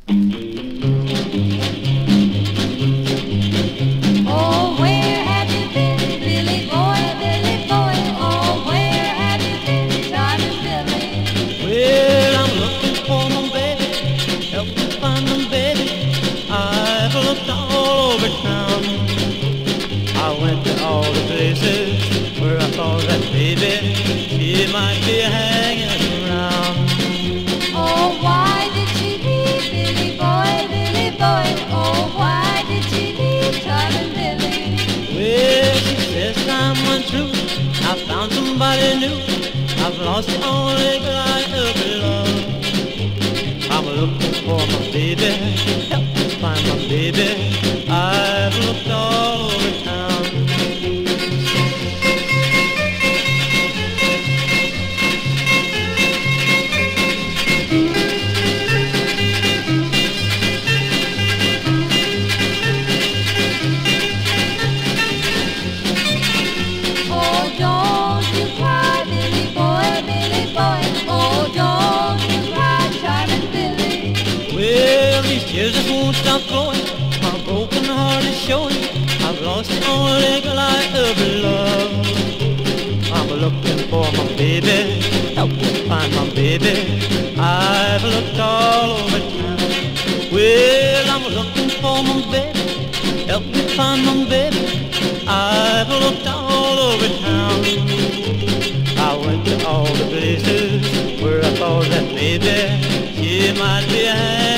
Oh, where have you been, Billy boy, Billy boy? Oh, where have you been, charming Billy? Well, I'm looking for my baby, help me find my baby. I've looked all over town. I went to all the places where I thought that baby, she might be hanging around. Oh, why did she leave, Billy boy, Billy boy? Oh, why did she leave, charming Billy? Well, she says I'm untrue, I found somebody new. I've lost the only girl I ever loved. I'm looking for my baby, help me find my baby. I've looked all over town. Oh, don't you cry, Billy boy, Billy boy. Oh, don't you cry, charming Billy. Well, these tears just won't stop flowing. My broken heart is showing. I've lost the only girl I ever loved. I'm looking for my baby, help me find my baby. I've looked all over town. Well, I'm looking for my baby, help me find my baby. I've looked all over town. I went to all the places where I thought that maybe she might be hanging